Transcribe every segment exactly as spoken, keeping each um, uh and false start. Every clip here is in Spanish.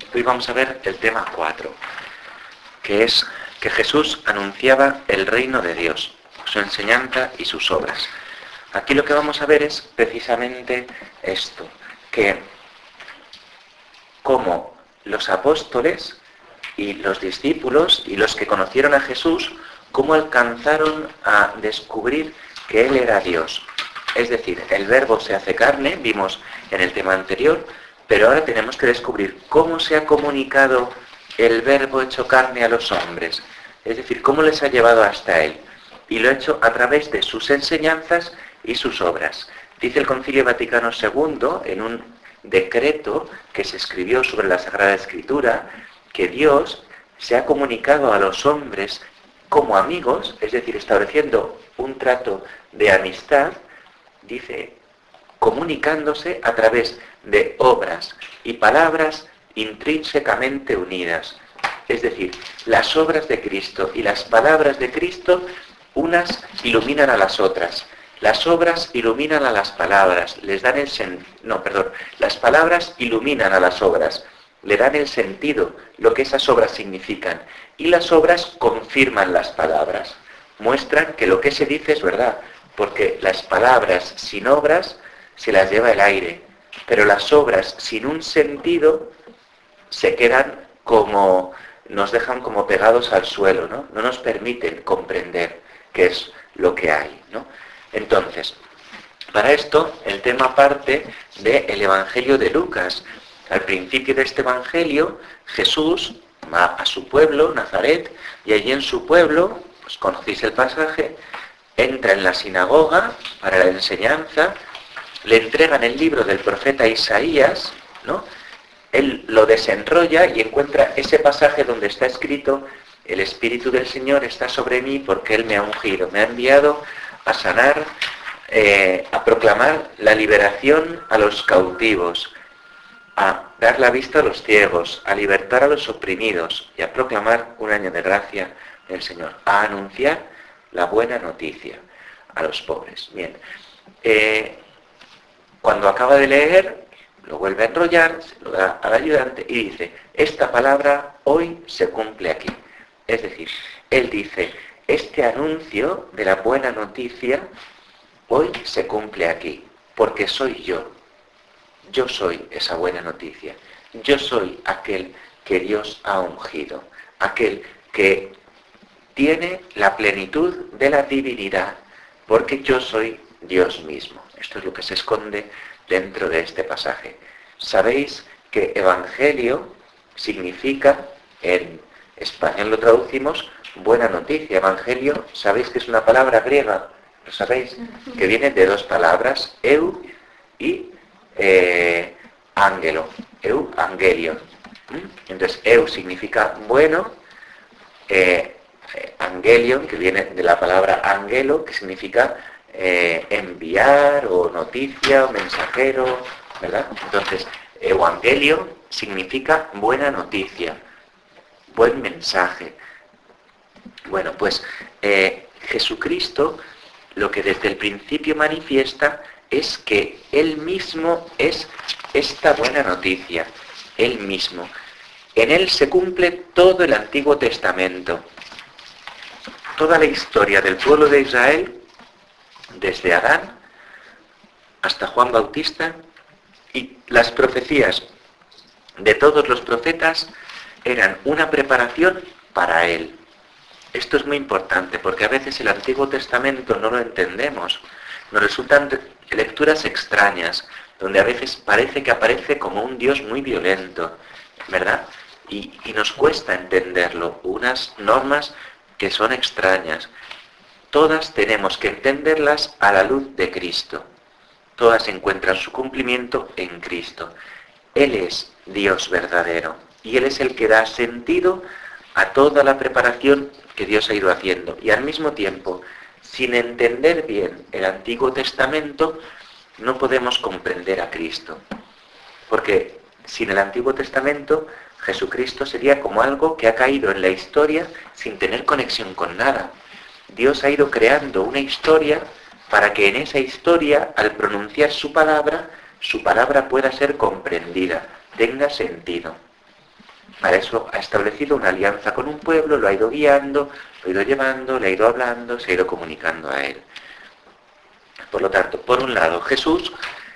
Hoy vamos a ver el tema cuatro, que es que Jesús anunciaba el reino de Dios, su enseñanza y sus obras. Aquí lo que vamos a ver es precisamente esto, que como los apóstoles y los discípulos y los que conocieron a Jesús, cómo alcanzaron a descubrir que Él era Dios. Es decir, el verbo se hace carne, vimos en el tema anterior, pero ahora tenemos que descubrir cómo se ha comunicado el verbo hecho carne a los hombres. Es decir, cómo les ha llevado hasta Él. Y lo ha hecho a través de sus enseñanzas y sus obras. Dice el Concilio Vaticano segundo, en un decreto que se escribió sobre la Sagrada Escritura, que Dios se ha comunicado a los hombres como amigos, es decir, estableciendo un trato de amistad, dice, comunicándose a través de obras y palabras intrínsecamente unidas. Es decir, las obras de Cristo y las palabras de Cristo, unas iluminan a las otras. Las obras iluminan a las palabras, les dan el sen... no, perdón, las palabras iluminan a las obras, le dan el sentido, lo que esas obras significan, y las obras confirman las palabras, muestran que lo que se dice es verdad, porque las palabras sin obras se las lleva el aire, pero las obras sin un sentido se quedan como, nos dejan como pegados al suelo, ¿no? No nos permiten comprender qué es lo que hay, ¿no? Entonces, para esto, el tema parte del Evangelio de Lucas. Al principio de este Evangelio, Jesús va a su pueblo, Nazaret, y allí en su pueblo, pues conocéis el pasaje, entra en la sinagoga para la enseñanza, le entregan el libro del profeta Isaías, ¿no? Él lo desenrolla y encuentra ese pasaje donde está escrito: el Espíritu del Señor está sobre mí porque Él me ha ungido, me ha enviado a sanar, eh, a proclamar la liberación a los cautivos, a dar la vista a los ciegos, a libertar a los oprimidos y a proclamar un año de gracia del Señor, a anunciar la buena noticia a los pobres. Bien, eh, cuando acaba de leer, lo vuelve a enrollar, se lo da al ayudante y dice: esta palabra hoy se cumple aquí. Es decir, él dice: este anuncio de la buena noticia hoy se cumple aquí, porque soy yo. Yo soy esa buena noticia. Yo soy aquel que Dios ha ungido, aquel que tiene la plenitud de la divinidad, porque yo soy Dios mismo. Esto es lo que se esconde dentro de este pasaje. Sabéis que evangelio significa, en español lo traducimos, buena noticia. Evangelio, sabéis que es una palabra griega, lo sabéis, que viene de dos palabras, eu y eh, ángelo, eu, angelion. Entonces, eu significa bueno, eh, angelion, que viene de la palabra angelo, que significa eh, enviar, o noticia, o mensajero, ¿verdad? Entonces, evangelio significa buena noticia, buen mensaje. Bueno, pues eh, Jesucristo lo que desde el principio manifiesta es que Él mismo es esta buena noticia, Él mismo. En Él se cumple todo el Antiguo Testamento, toda la historia del pueblo de Israel, desde Adán hasta Juan Bautista, y las profecías de todos los profetas eran una preparación para Él. Esto es muy importante porque a veces el Antiguo Testamento no lo entendemos. Nos resultan lecturas extrañas, donde a veces parece que aparece como un Dios muy violento, ¿verdad? Y, y nos cuesta entenderlo. Unas normas que son extrañas. Todas tenemos que entenderlas a la luz de Cristo. Todas encuentran su cumplimiento en Cristo. Él es Dios verdadero y Él es el que da sentido a toda la preparación que Dios ha ido haciendo. Y al mismo tiempo, sin entender bien el Antiguo Testamento, no podemos comprender a Cristo. Porque sin el Antiguo Testamento, Jesucristo sería como algo que ha caído en la historia sin tener conexión con nada. Dios ha ido creando una historia para que en esa historia, al pronunciar su palabra, su palabra pueda ser comprendida, tenga sentido. Para eso ha establecido una alianza con un pueblo, lo ha ido guiando, lo ha ido llevando, le ha ido hablando, se ha ido comunicando a él. Por lo tanto, por un lado, Jesús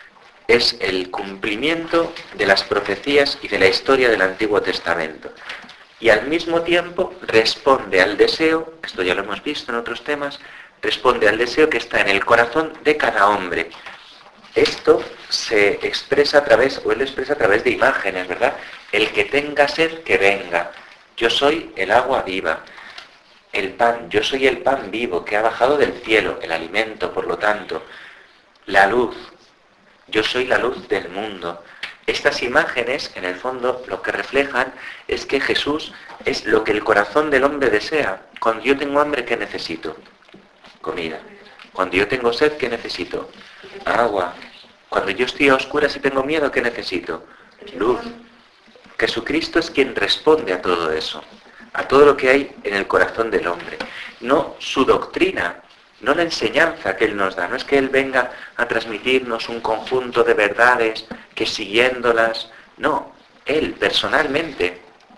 es el cumplimiento de las profecías y de la historia del Antiguo Testamento. Y al mismo tiempo responde al deseo, esto ya lo hemos visto en otros temas, responde al deseo que está en el corazón de cada hombre. Esto se expresa a través, o él lo expresa a través de imágenes, ¿verdad? El que tenga sed, que venga. Yo soy el agua viva. El pan, yo soy el pan vivo que ha bajado del cielo, el alimento, por lo tanto. La luz, yo soy la luz del mundo. Estas imágenes, en el fondo, lo que reflejan es que Jesús es lo que el corazón del hombre desea. Cuando yo tengo hambre, ¿qué necesito? Comida. Cuando yo tengo sed, ¿qué necesito? Agua. Cuando yo estoy a oscuras y tengo miedo, ¿qué necesito? Luz. Jesucristo es quien responde a todo eso, a todo lo que hay en el corazón del hombre. No su doctrina, no la enseñanza que Él nos da. No es que Él venga a transmitirnos un conjunto de verdades que siguiéndolas. No, Él personalmente,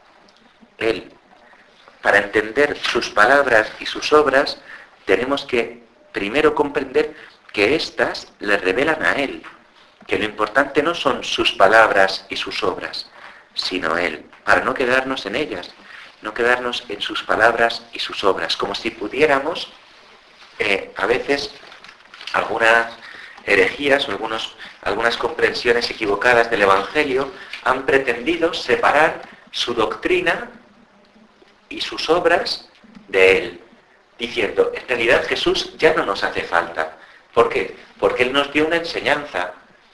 Él. Para entender sus palabras y sus obras, tenemos que primero comprender que éstas le revelan a Él, que lo importante no son sus palabras y sus obras, sino Él, para no quedarnos en ellas, no quedarnos en sus palabras y sus obras, como si pudiéramos, eh, a veces, algunas herejías o algunos, algunas comprensiones equivocadas del Evangelio han pretendido separar su doctrina y sus obras de Él, diciendo, en realidad Jesús ya no nos hace falta. ¿Por qué? Porque Él nos dio una enseñanza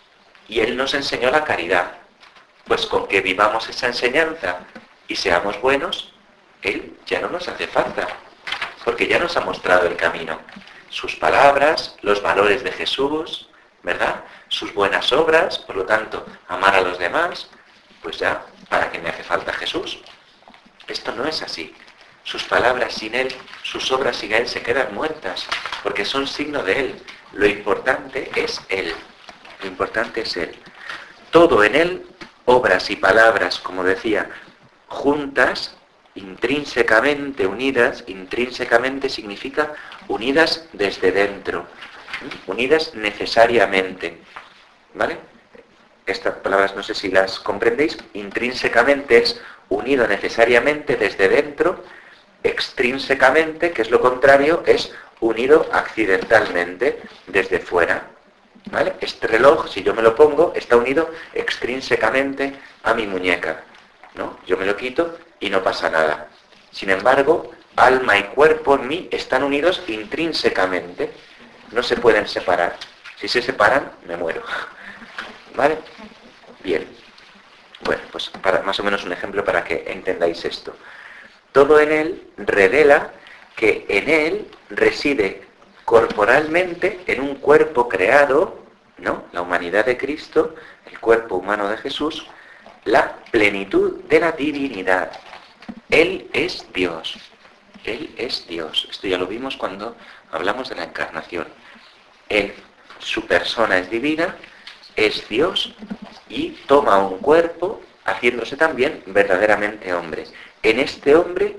y Él nos enseñó la caridad. Pues con que vivamos esa enseñanza y seamos buenos, Él ya no nos hace falta, porque ya nos ha mostrado el camino. Sus palabras, los valores de Jesús, ¿verdad? Sus buenas obras, por lo tanto, amar a los demás, pues ya, ¿para qué me hace falta Jesús? Esto no es así. Sus palabras sin Él, sus obras sin Él se quedan muertas, porque son signo de Él. Lo importante es Él. Lo importante es Él. Todo en Él, obras y palabras, como decía, juntas, intrínsecamente unidas. Intrínsecamente significa unidas desde dentro, unidas necesariamente, ¿vale? Estas palabras no sé si las comprendéis. Intrínsecamente es unido necesariamente desde dentro. Extrínsecamente, que es lo contrario, es unido accidentalmente desde fuera, ¿vale? Este reloj, si yo me lo pongo, está unido extrínsecamente a mi muñeca, ¿no? Yo me lo quito y no pasa nada. Sin embargo, alma y cuerpo en mí están unidos intrínsecamente, no se pueden separar. Si se separan, me muero, ¿vale? Bien. Bueno, pues para más o menos un ejemplo para que entendáis esto. Todo en Él revela que en Él reside corporalmente, en un cuerpo creado, ¿no? La humanidad de Cristo, el cuerpo humano de Jesús, la plenitud de la divinidad. Él es Dios. Él es Dios. Esto ya lo vimos cuando hablamos de la encarnación. Él, su persona es divina, es Dios y toma un cuerpo haciéndose también verdaderamente hombre. En este hombre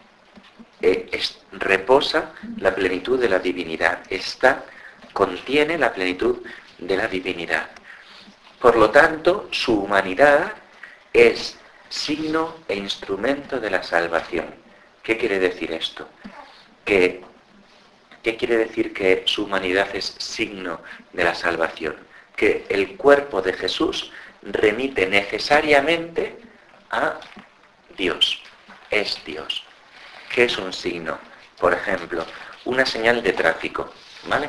eh, es, reposa la plenitud de la divinidad. Esta contiene la plenitud de la divinidad. Por lo tanto, su humanidad es signo e instrumento de la salvación. ¿Qué quiere decir esto? Que, ¿Qué quiere decir que su humanidad es signo de la salvación? Que el cuerpo de Jesús remite necesariamente a Dios. Es Dios. ¿Qué es un signo? Por ejemplo, una señal de tráfico, ¿vale?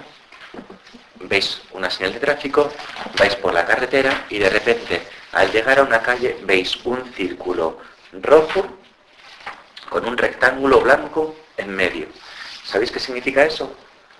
Veis una señal de tráfico, vais por la carretera y de repente, al llegar a una calle, veis un círculo rojo con un rectángulo blanco en medio. ¿Sabéis qué significa eso?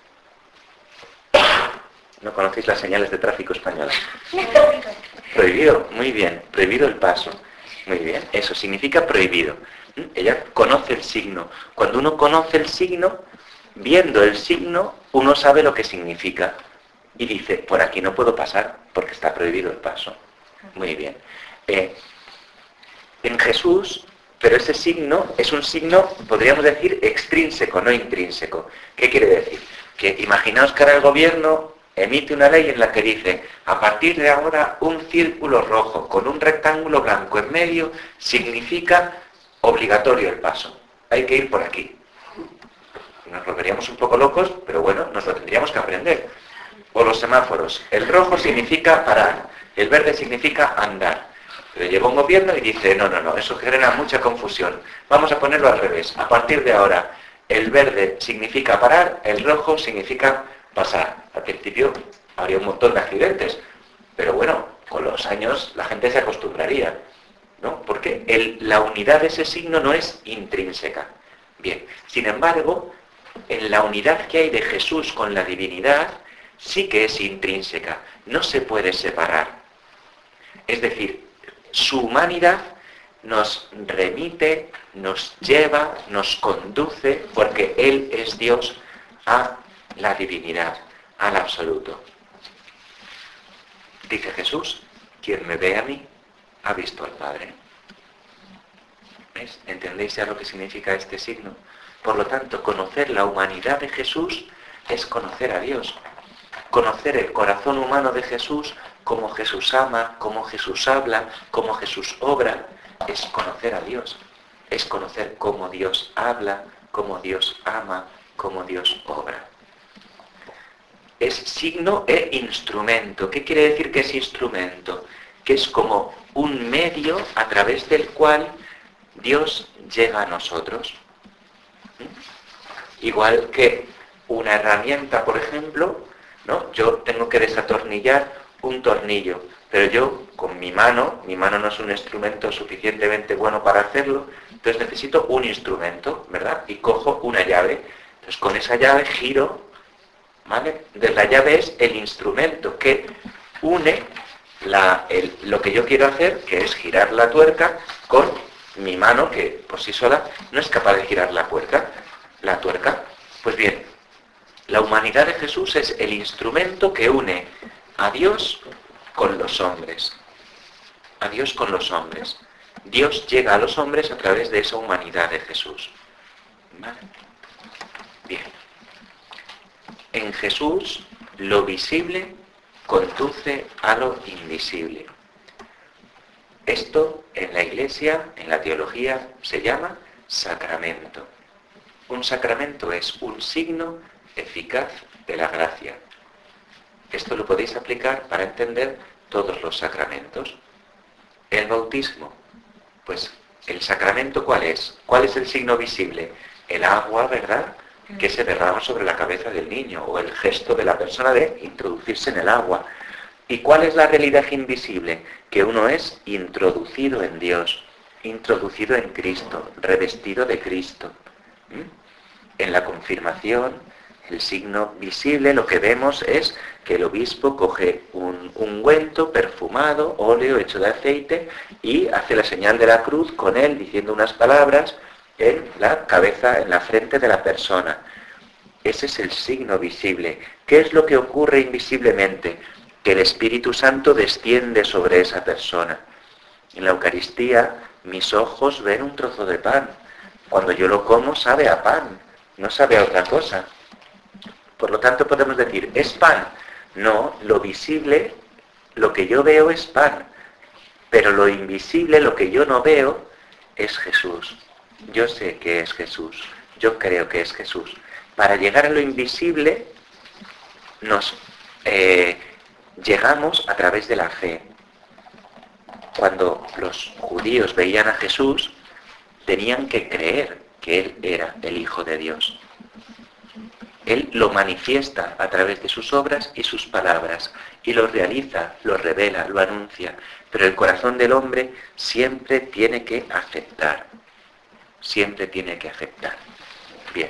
¿No conocéis las señales de tráfico españolas? Prohibido, muy bien. Prohibido el paso. Muy bien, eso significa prohibido. Ella conoce el signo. Cuando uno conoce el signo, viendo el signo, uno sabe lo que significa. Y dice, por aquí no puedo pasar porque está prohibido el paso. Muy bien. Eh, en Jesús, pero ese signo es un signo, podríamos decir, extrínseco, no intrínseco. ¿Qué quiere decir? Que imaginaos que ahora el gobierno emite una ley en la que dice, a partir de ahora un círculo rojo con un rectángulo blanco en medio significa obligatorio el paso. Hay que ir por aquí. Nos volveríamos un poco locos, pero bueno, nos lo tendríamos que aprender. O los semáforos. El rojo significa parar, el verde significa andar. Pero llega un gobierno y dice, no, no, no, eso genera mucha confusión. Vamos a ponerlo al revés. A partir de ahora, el verde significa parar, el rojo significa pasar. Al principio habría un montón de accidentes, pero bueno, con los años la gente se acostumbraría, ¿no? Porque el, la unidad de ese signo no es intrínseca. Bien, sin embargo, en la unidad que hay de Jesús con la divinidad, sí que es intrínseca, no se puede separar. Es decir, su humanidad nos remite, nos lleva, nos conduce, porque Él es Dios, a la divinidad, al absoluto. Dice Jesús, quien me ve a mí, ha visto al Padre. ¿Ves? ¿Entendéis ya lo que significa este signo? Por lo tanto, conocer la humanidad de Jesús es conocer a Dios. Conocer el corazón humano de Jesús, cómo Jesús ama, cómo Jesús habla, cómo Jesús obra, es conocer a Dios. Es conocer cómo Dios habla, cómo Dios ama, cómo Dios obra. Es signo e instrumento. ¿Qué quiere decir que es instrumento? Que es como un medio a través del cual Dios llega a nosotros. ¿Mm? Igual que una herramienta, por ejemplo, ¿no? Yo tengo que desatornillar un tornillo, pero yo con mi mano, mi mano no es un instrumento suficientemente bueno para hacerlo, entonces necesito un instrumento, ¿verdad? Y cojo una llave. Entonces con esa llave giro, ¿vale? Entonces la llave es el instrumento que une la, el, lo que yo quiero hacer, que es girar la tuerca, con mi mano, que por sí sola no es capaz de girar la tuerca. La tuerca. Pues bien, la humanidad de Jesús es el instrumento que une a Dios con los hombres. A Dios con los hombres. Dios llega a los hombres a través de esa humanidad de Jesús. ¿Vale? Bien. En Jesús, lo visible conduce a lo invisible. Esto en la Iglesia, en la teología, se llama sacramento. Un sacramento es un signo eficaz de la gracia. Esto lo podéis aplicar para entender todos los sacramentos. El bautismo, pues el sacramento ¿cuál es? ¿Cuál es el signo visible? El agua, ¿verdad?, que se derrama sobre la cabeza del niño, o el gesto de la persona de introducirse en el agua. ¿Y cuál es la realidad invisible? Que uno es introducido en Dios, introducido en Cristo, revestido de Cristo. ¿Mm? En la confirmación, el signo visible, lo que vemos es que el obispo coge un ungüento perfumado, óleo hecho de aceite, y hace la señal de la cruz con él, diciendo unas palabras en la cabeza, en la frente de la persona. Ese es el signo visible. ¿Qué es lo que ocurre invisiblemente? Que el Espíritu Santo desciende sobre esa persona. En la Eucaristía, mis ojos ven un trozo de pan. Cuando yo lo como, sabe a pan, no sabe a otra cosa. Por lo tanto, podemos decir, ¿es pan? No, lo visible, lo que yo veo es pan. Pero lo invisible, lo que yo no veo, es Jesús. Yo sé que es Jesús. Yo creo que es Jesús. Para llegar a lo invisible, nos eh, llegamos a través de la fe. Cuando los judíos veían a Jesús, tenían que creer que Él era el Hijo de Dios. Él lo manifiesta a través de sus obras y sus palabras, y lo realiza, lo revela, lo anuncia. Pero el corazón del hombre siempre tiene que aceptar. Siempre tiene que aceptar. Bien.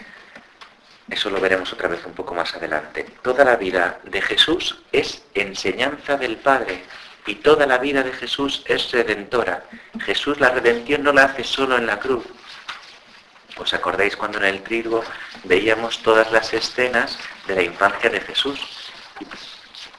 Eso lo veremos otra vez un poco más adelante. Toda la vida de Jesús es enseñanza del Padre, y toda la vida de Jesús es redentora. Jesús la redención no la hace solo en la cruz. ¿Os acordáis cuando en el triduo veíamos todas las escenas de la infancia de Jesús?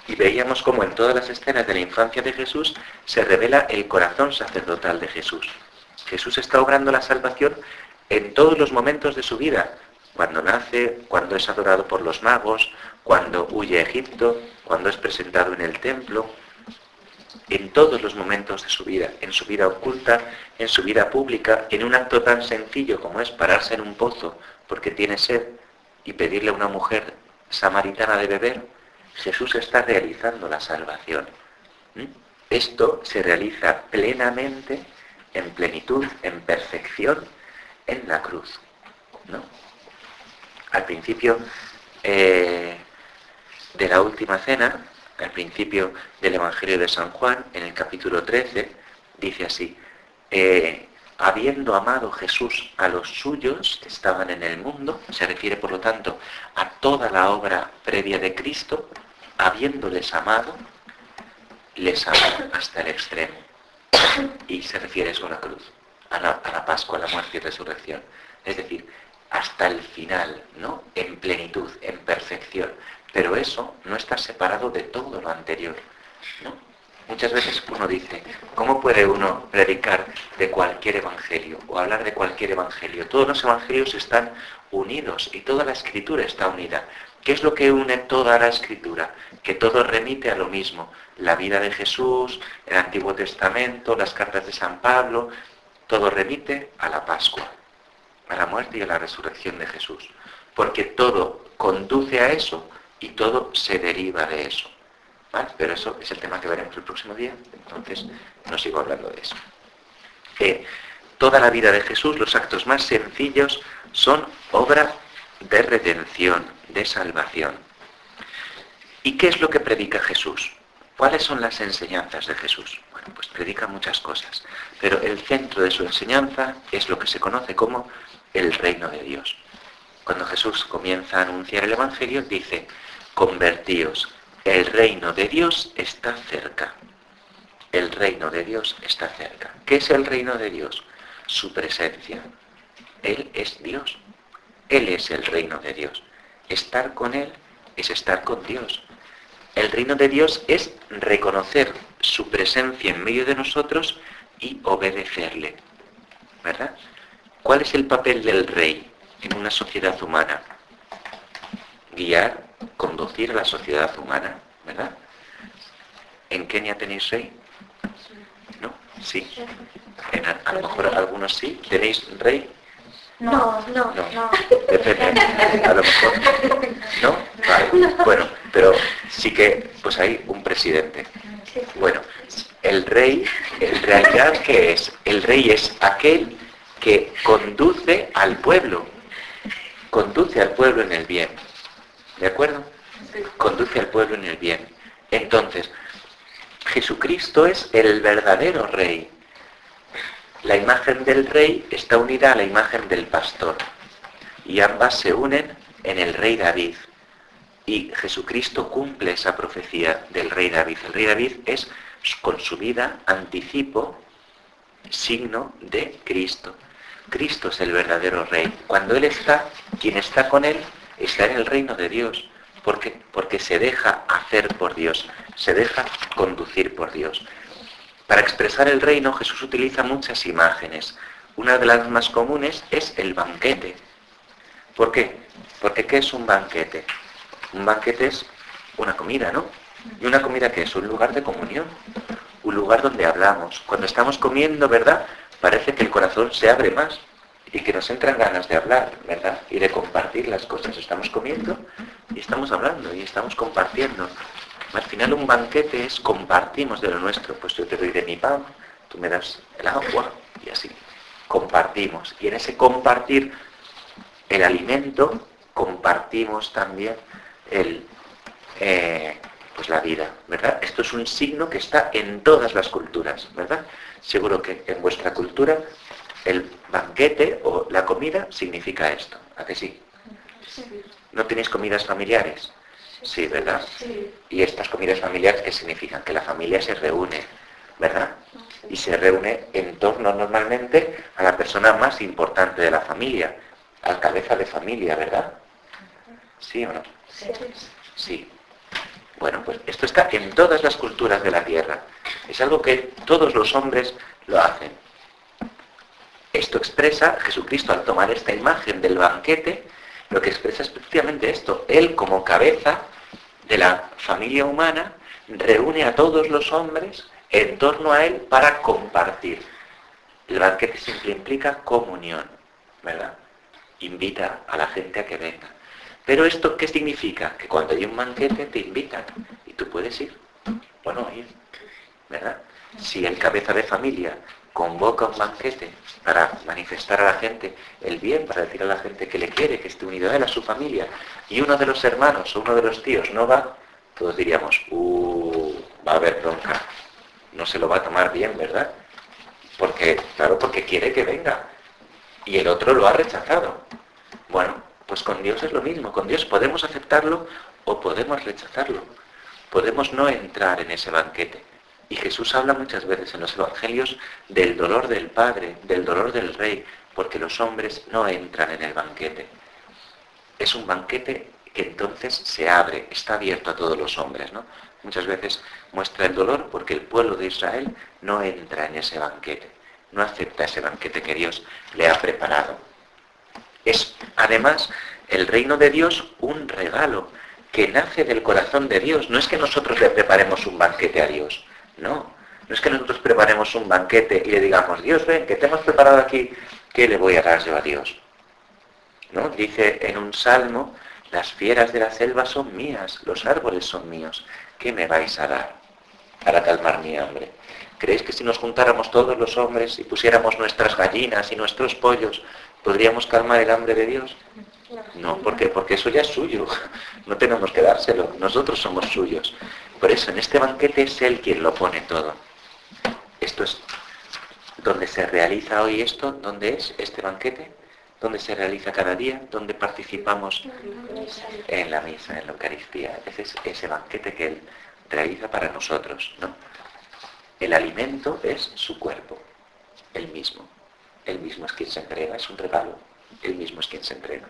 Y veíamos cómo en todas las escenas de la infancia de Jesús se revela el corazón sacerdotal de Jesús. Jesús está obrando la salvación en todos los momentos de su vida. Cuando nace, cuando es adorado por los magos, cuando huye a Egipto, cuando es presentado en el templo. En todos los momentos de su vida, en su vida oculta, en su vida pública, en un acto tan sencillo como es pararse en un pozo porque tiene sed y pedirle a una mujer samaritana de beber, Jesús está realizando la salvación. ¿Mm? Esto se realiza plenamente, en plenitud, en perfección, en la cruz, ¿no? Al principio eh, de la última cena, al principio del Evangelio de San Juan, en el capítulo trece, dice así: eh, habiendo amado Jesús a los suyos que estaban en el mundo, se refiere por lo tanto a toda la obra previa de Cristo, habiéndoles amado, les amó hasta el extremo. Y se refiere eso a la cruz, a la, a la Pascua, a la muerte y resurrección. Es decir, hasta el final, ¿no? En plenitud, en perfección. Pero eso no está separado de todo lo anterior, ¿no? Muchas veces uno dice, ¿cómo puede uno predicar de cualquier evangelio o hablar de cualquier evangelio? Todos los evangelios están unidos y toda la escritura está unida. ¿Qué es lo que une toda la escritura? Que todo remite a lo mismo. La vida de Jesús, el Antiguo Testamento, las cartas de San Pablo, todo remite a la Pascua, a la muerte y a la resurrección de Jesús. Porque todo conduce a eso y todo se deriva de eso. ¿Vale? Pero eso es el tema que veremos el próximo día, entonces no sigo hablando de eso. Eh, toda la vida de Jesús, los actos más sencillos, son obra de redención, de salvación. ¿Y qué es lo que predica Jesús? ¿Cuáles son las enseñanzas de Jesús? Bueno, pues predica muchas cosas, pero el centro de su enseñanza es lo que se conoce como el reino de Dios. Cuando Jesús comienza a anunciar el Evangelio, dice: convertíos, el reino de Dios está cerca. El reino de Dios está cerca. ¿Qué es el reino de Dios? Su presencia. Él es Dios. Él es el reino de Dios. Estar con Él es estar con Dios. El reino de Dios es reconocer su presencia en medio de nosotros y obedecerle. ¿Verdad? ¿Cuál es el papel del rey en una sociedad humana? Guiar, conducir a la sociedad humana, ¿verdad? ¿En Kenia tenéis rey? ¿No? Sí. En, a, a lo mejor algunos sí. ¿Tenéis rey? No, no, No. no. Depende. A lo mejor. ¿No? Vale. Bueno, pero sí que pues hay un presidente. Bueno, el rey, en realidad, ¿qué es? El rey es aquel que conduce al pueblo. Conduce al pueblo en el bien. ¿De acuerdo? Conduce al pueblo en el bien. Entonces, Jesucristo es el verdadero rey. La imagen del rey está unida a la imagen del pastor. Y ambas se unen en el rey David. Y Jesucristo cumple esa profecía del rey David. El rey David es, con su vida, anticipo, signo de Cristo. Cristo es el verdadero rey. Cuando Él está, quien está con Él, está en el reino de Dios. ¿Por qué? Porque se deja hacer por Dios, se deja conducir por Dios. Para expresar el reino, Jesús utiliza muchas imágenes. Una de las más comunes es el banquete. ¿Por qué? Porque ¿qué es un banquete? Un banquete es una comida, ¿no? ¿Y una comida qué es? Un lugar de comunión, un lugar donde hablamos. Cuando estamos comiendo, ¿verdad?, parece que el corazón se abre más y que nos entran ganas de hablar, ¿verdad?, y de compartir las cosas. Estamos comiendo y estamos hablando y estamos compartiendo. Al final un banquete es compartimos de lo nuestro. Pues yo te doy de mi pan, tú me das el agua y así. Compartimos. Y en ese compartir el alimento, compartimos también el, eh, pues la vida, ¿verdad? Esto es un signo que está en todas las culturas, ¿verdad? Seguro que en vuestra cultura el banquete o la comida significa esto, ¿a que sí? ¿No tenéis comidas familiares? Sí, ¿verdad? Y estas comidas familiares, ¿qué significan? Que la familia se reúne, ¿verdad? Y se reúne en torno normalmente a la persona más importante de la familia, al cabeza de familia, ¿verdad? ¿Sí o no? Sí. Bueno, pues esto está en todas las culturas de la tierra. Es algo que todos los hombres lo hacen. Esto expresa, Jesucristo al tomar esta imagen del banquete, lo que expresa es precisamente esto. Él como cabeza de la familia humana reúne a todos los hombres en torno a él para compartir. El banquete siempre implica comunión, ¿verdad? Invita a la gente a que venga. Pero esto, ¿qué significa? Que cuando hay un banquete te invitan y tú puedes ir o no ir, ¿verdad? Si el cabeza de familia convoca un banquete para manifestar a la gente el bien, para decir a la gente que le quiere, que esté unido a él, a su familia, y uno de los hermanos o uno de los tíos no va, todos diríamos, uh, va a haber bronca, no se lo va a tomar bien, ¿verdad? Porque, claro, porque quiere que venga, y el otro lo ha rechazado. Bueno, pues con Dios es lo mismo, con Dios podemos aceptarlo o podemos rechazarlo, podemos no entrar en ese banquete. Y Jesús habla muchas veces en los evangelios del dolor del Padre, del dolor del Rey, porque los hombres no entran en el banquete. Es un banquete que entonces se abre, está abierto a todos los hombres, ¿no? Muchas veces muestra el dolor porque el pueblo de Israel no entra en ese banquete, no acepta ese banquete que Dios le ha preparado. Es, además, el reino de Dios un regalo que nace del corazón de Dios. No es que nosotros le preparemos un banquete a Dios. No, no es que nosotros preparemos un banquete y le digamos, Dios, ven, que te hemos preparado aquí, ¿qué le voy a dar yo a Dios? ¿No? Dice en un salmo, las fieras de la selva son mías, los árboles son míos, ¿qué me vais a dar para calmar mi hambre? ¿Creéis que si nos juntáramos todos los hombres y pusiéramos nuestras gallinas y nuestros pollos, podríamos calmar el hambre de Dios? No, ¿por qué? Porque eso ya es suyo, no tenemos que dárselo, nosotros somos suyos. Por eso en este banquete es Él quien lo pone todo. Esto es donde se realiza hoy esto, ¿dónde es este banquete? ¿Dónde se realiza cada día? ¿Dónde participamos? En la misa, en la Eucaristía. Ese es ese banquete que Él realiza para nosotros, ¿no? El alimento es su cuerpo, Él mismo. Él mismo es quien se entrega, es un regalo, Él mismo es quien se entrega.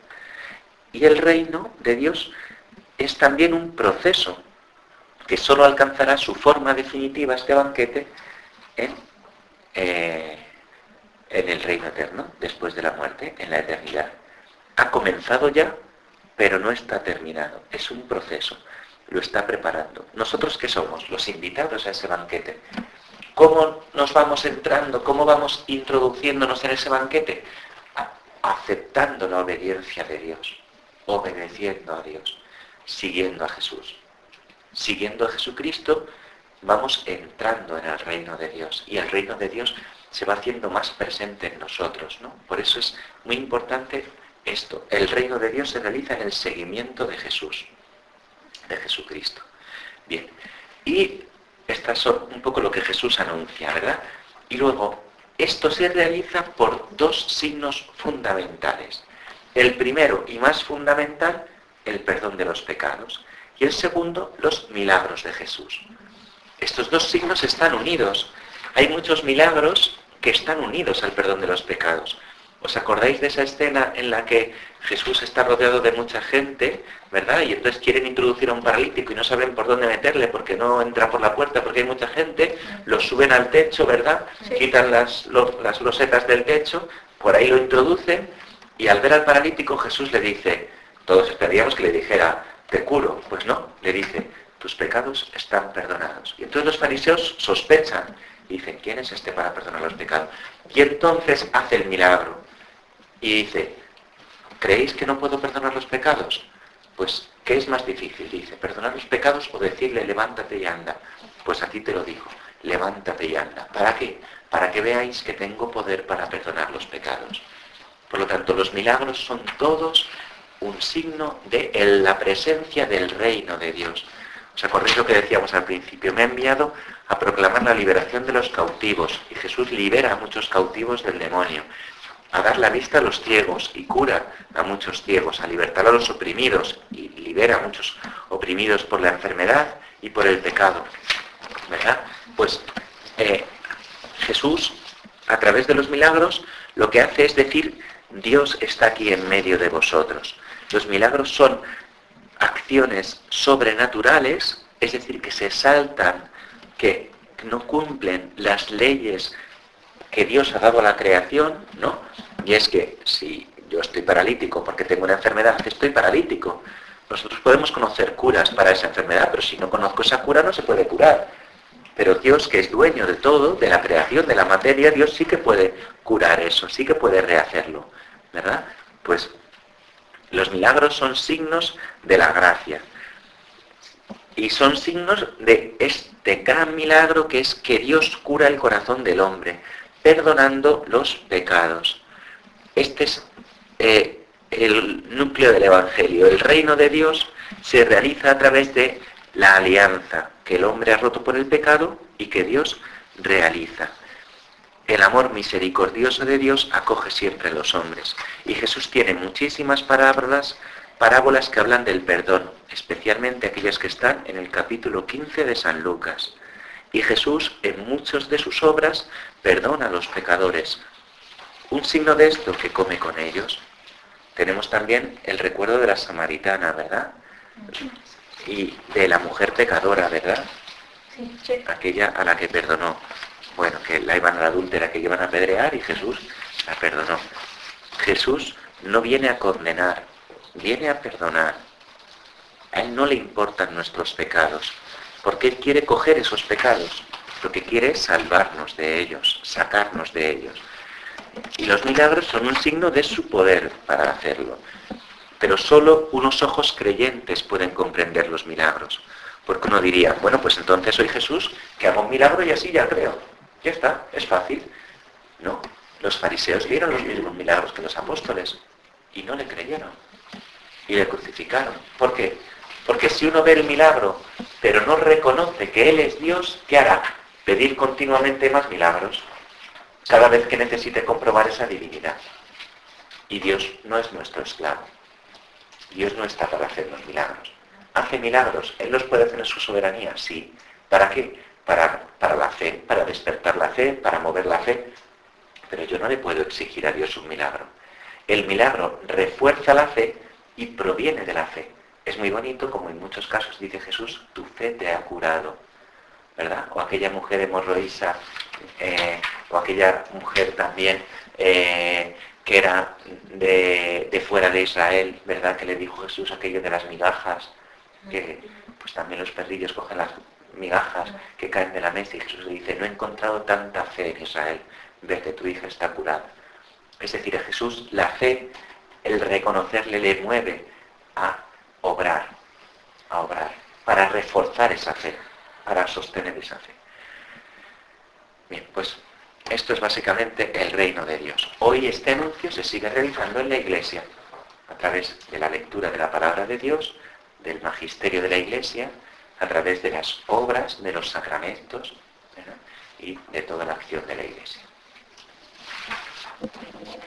Y el reino de Dios es también un proceso que solo alcanzará su forma definitiva, este banquete, en, eh, en el reino eterno, después de la muerte, en la eternidad. Ha comenzado ya, pero no está terminado. Es un proceso, lo está preparando. ¿Nosotros qué somos? Los invitados a ese banquete. ¿Cómo nos vamos entrando? ¿Cómo vamos introduciéndonos en ese banquete? Aceptando la obediencia de Dios, obedeciendo a Dios, siguiendo a Jesús. Siguiendo a Jesucristo, vamos entrando en el reino de Dios. Y el reino de Dios se va haciendo más presente en nosotros, ¿no? Por eso es muy importante esto. El reino de Dios se realiza en el seguimiento de Jesús, de Jesucristo. Bien, y estas son un poco lo que Jesús anuncia, ¿verdad? Y luego, esto se realiza por dos signos fundamentales. El primero y más fundamental, el perdón de los pecados. Y el segundo, los milagros de Jesús. Estos dos signos están unidos. Hay muchos milagros que están unidos al perdón de los pecados. ¿Os acordáis de esa escena en la que Jesús está rodeado de mucha gente, ¿verdad? Y entonces quieren introducir a un paralítico y no saben por dónde meterle porque no entra por la puerta porque hay mucha gente, lo suben al techo, ¿verdad? Sí. Quitan las, lo, las losetas del techo, por ahí lo introducen y al ver al paralítico Jesús le dice, todos esperaríamos que le dijera, te curo. Pues no, le dice, tus pecados están perdonados. Y entonces los fariseos sospechan y dicen, ¿quién es este para perdonar los pecados? Y entonces hace el milagro y dice, ¿creéis que no puedo perdonar los pecados? Pues, ¿qué es más difícil? Dice, ¿perdonar los pecados o decirle, levántate y anda? Pues a ti te lo digo, levántate y anda. ¿Para qué? Para que veáis que tengo poder para perdonar los pecados. Por lo tanto, los milagros son todos un signo de la presencia del reino de Dios. ¿Os acordáis lo que decíamos al principio? Me ha enviado a proclamar la liberación de los cautivos, y Jesús libera a muchos cautivos del demonio, a dar la vista a los ciegos, y cura a muchos ciegos, a libertar a los oprimidos, y libera a muchos oprimidos por la enfermedad y por el pecado, ¿verdad? Pues eh, Jesús, a través de los milagros, lo que hace es decir, Dios está aquí en medio de vosotros. Los milagros son acciones sobrenaturales es decir, que se saltan, que no cumplen las leyes que Dios ha dado a la creación, ¿no? Y es que si yo estoy paralítico porque tengo una enfermedad, estoy paralítico. Nosotros podemos conocer curas para esa enfermedad, pero si no conozco esa cura no se puede curar. Pero Dios, que es dueño de todo, de la creación, de la materia, Dios sí que puede curar eso, sí que puede rehacerlo, ¿verdad? Pues los milagros son signos de la gracia. Y son signos de este gran milagro que es que Dios cura el corazón del hombre, perdonando los pecados. Este es eh, el núcleo del Evangelio. El reino de Dios se realiza a través de la alianza que el hombre ha roto por el pecado y que Dios realiza. El amor misericordioso de Dios acoge siempre a los hombres. Y Jesús tiene muchísimas parábolas, parábolas que hablan del perdón, especialmente aquellas que están en el capítulo quince de San Lucas. Y Jesús, en muchas de sus obras, perdona a los pecadores. Un signo de esto, que come con ellos. Tenemos también el recuerdo de la samaritana, ¿verdad? Y de la mujer pecadora, ¿verdad? Sí, sí. Aquella a la que perdonó. Bueno, que la iban a la adúltera, que iban a apedrear, y Jesús la perdonó. Jesús no viene a condenar, viene a perdonar. A Él no le importan nuestros pecados, porque Él quiere coger esos pecados. Lo que quiere es salvarnos de ellos, sacarnos de ellos. Y los milagros son un signo de su poder para hacerlo. Pero solo unos ojos creyentes pueden comprender los milagros. Porque uno diría, bueno, pues entonces soy Jesús, que hago un milagro y así ya creo. Ya está, es fácil. No, los fariseos vieron los mismos milagros que los apóstoles y no le creyeron. Y le crucificaron. ¿Por qué? Porque si uno ve el milagro, pero no reconoce que Él es Dios, ¿qué hará? Pedir continuamente más milagros, cada vez que necesite comprobar esa divinidad. Y Dios no es nuestro esclavo. Dios no está para hacer los milagros. Hace milagros, Él los puede hacer en su soberanía, sí. ¿Para qué? Para, para la fe, para despertar la fe, para mover la fe. Pero yo no le puedo exigir a Dios un milagro. El milagro refuerza la fe y proviene de la fe. Es muy bonito, como en muchos casos dice Jesús, tu fe te ha curado, ¿verdad? O aquella mujer hemorroísa, eh, o aquella mujer también eh, que era de, de fuera de Israel, ¿verdad? Que le dijo Jesús aquello de las migajas, que pues también los perrillos cogen las migajas que caen de la mesa, y Jesús le dice, no he encontrado tanta fe en Israel, ver que tu hija está curada. Es decir, a Jesús la fe, el reconocerle, le mueve a obrar, a obrar, para reforzar esa fe, para sostener esa fe. Bien, pues esto es básicamente el reino de Dios. Hoy este anuncio se sigue realizando en la Iglesia, a través de la lectura de la palabra de Dios, del magisterio de la Iglesia, a través de las obras, de los sacramentos, ¿verdad? Y de toda la acción de la Iglesia.